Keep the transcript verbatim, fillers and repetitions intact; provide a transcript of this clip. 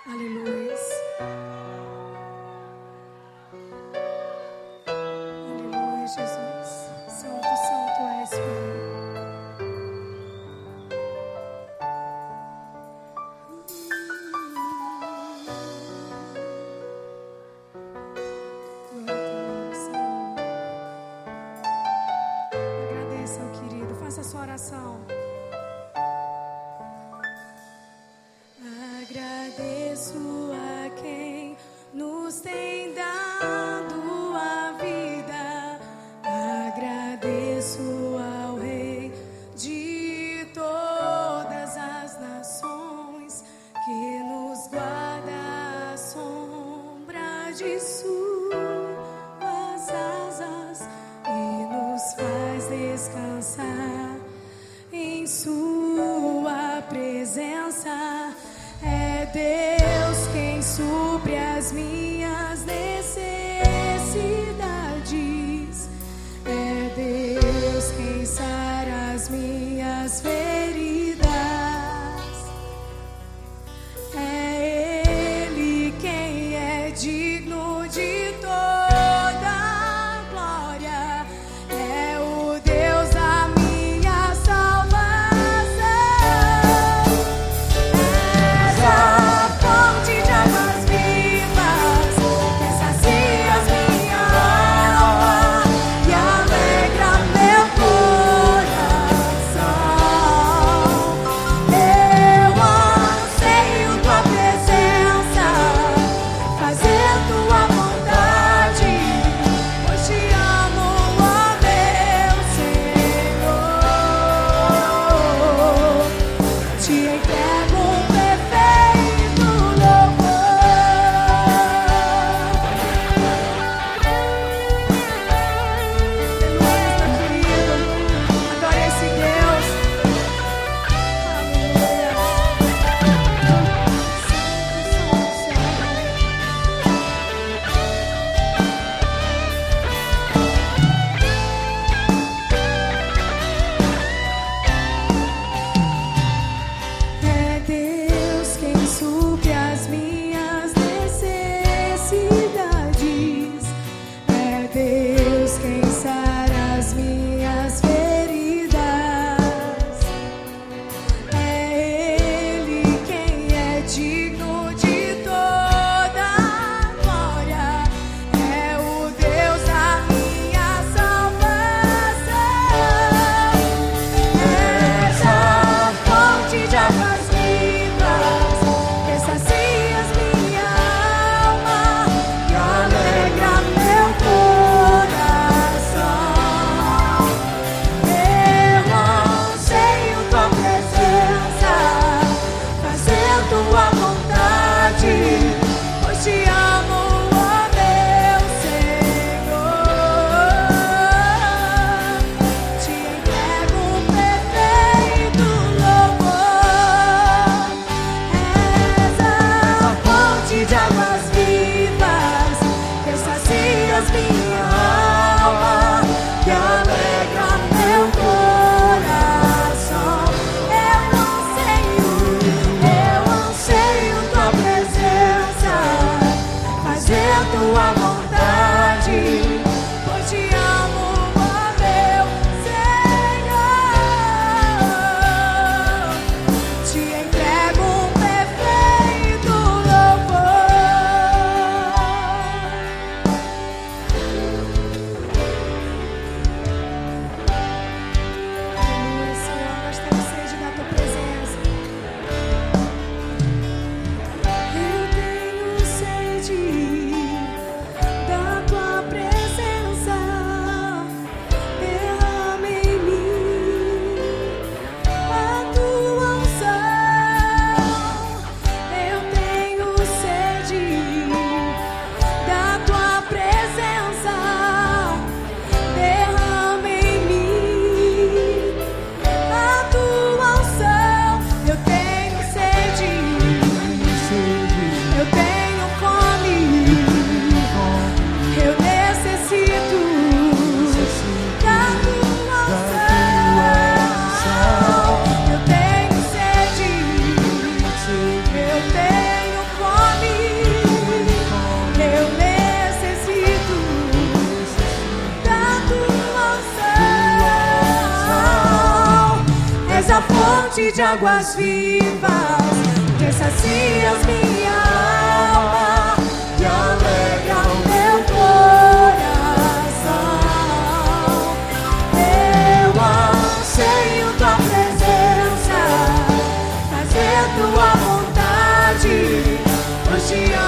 Aleluia. Aleluia, Jesus. Santo, santo és, Pai. Glória a teu nome, Senhor. Agradeça ao querido. Faça a sua oração. Agradeço a quem nos tem dado a vida. Agradeço ao Rei de todas as nações que nos guarda à sombra de suas asas e nos faz descansar em sua presença. É Deus quem supre as minhas necessidades. É Deus quem sara as minhas feridas. É Ele quem é digno de toda glória. É o Deus da minha salvação. Te entrego um perfeito louvor. fonte de águas vivas, que sacias minha alma e alegra o meu coração. Eu anseio tua presença, fazer tua vontade, hoje